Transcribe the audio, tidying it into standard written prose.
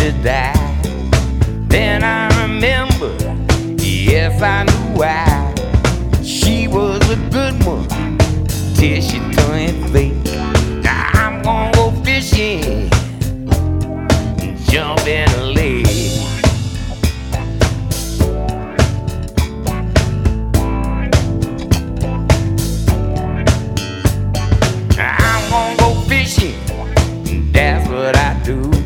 she died. Then I remember, yes, I knew why. She was a good one till she turned fake. Now I'm gonna go fishing and jump in a lake. I'm gonna go fishing, that's what I do.